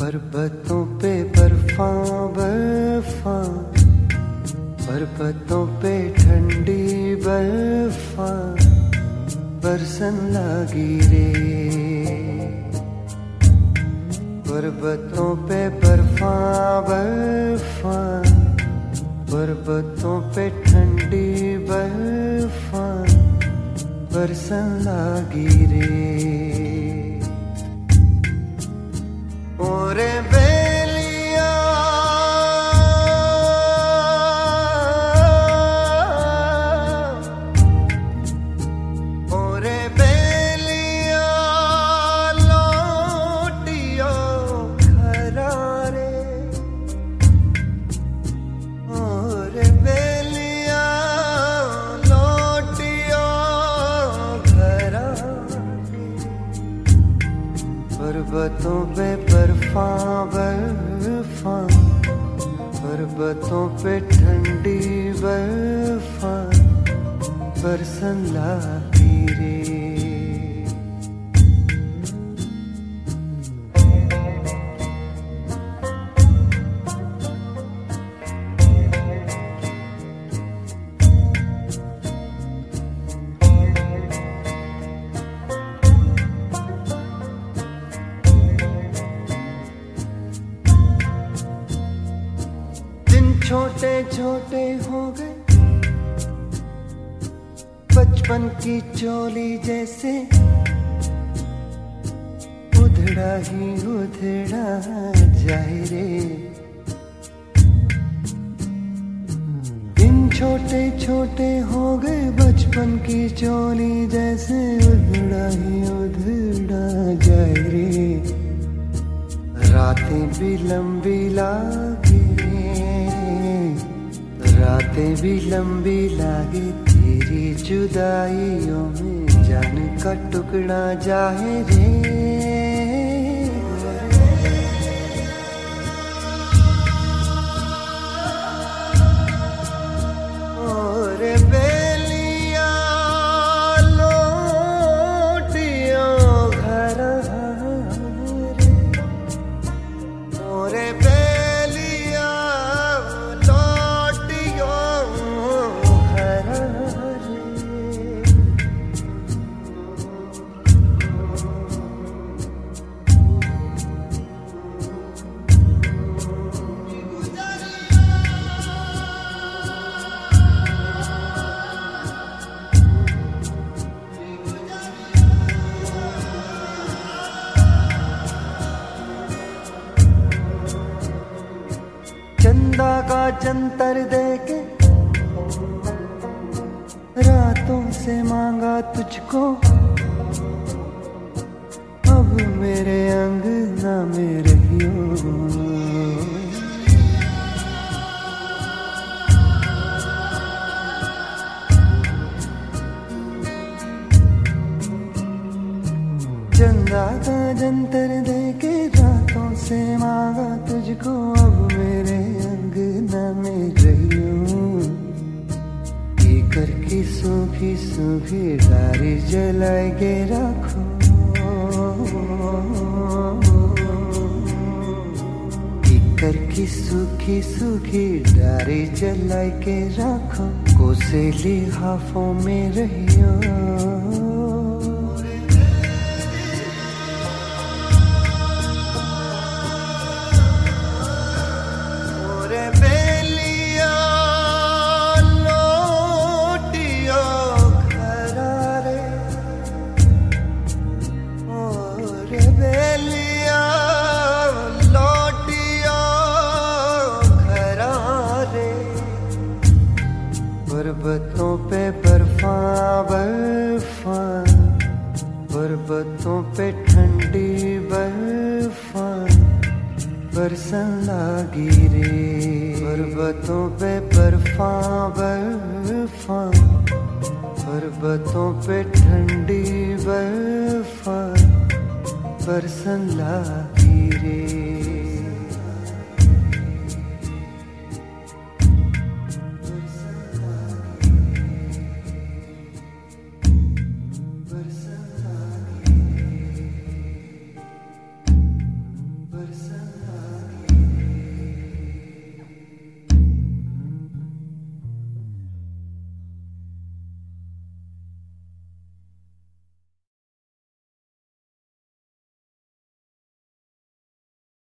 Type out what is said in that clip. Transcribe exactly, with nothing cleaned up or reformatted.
पर्वतों पे बर्फां बर्फां, पर्वतों पे ठंडी बर्फां बरसन लागी रे। पर्वतों पे बर्फां बर्फां, पर्वतों पे ठंडी बर्फां बरसन लागी रे। ओरे बेलिया ओरे बेलिया लौटियो घरा रे। ओरे बेलिया लौटियो घरा रे। पर्वतों पे बर्फां बर्फां, पर्वतों पे ठंडी बर्फां बरसन लागी रे। छोटे छोटे हो गए बचपन की चोली जैसे, उधड़ा ही उधड़ा जाए रे। दिन छोटे छोटे हो गए बचपन की चोली जैसे, उधड़ा ही उधड़ा जाए रे। रातें भी लंबी लागे, रातें भी लंबी लागे तेरी जुदाइयों में, जान का टुकड़ा जाए रे। ओरे बेलिया लौटियो घरा रे। ओरे चंदा का जंतर देके रातों से मांगा तुझको, अब मेरे अंगना में रहियो। चंदा का जंतर देके रातों से मांगा तुझको, अब मेरे अंगना में रहियो। ये करके सूखी सूखी डारी जलाए के रखो, ये करके सूखी सूखी डारी जलाए के रखो। कोसेली हाफों में रहियो। पर्वतों पे बर्फां बर्फां, पर्वतों पे ठंडी बर्फां बरसन लागी रे। पर्वतों पे बर्फां बर्फां, पर्वतों पे ठंडी बर्फां बरसन लागी रे।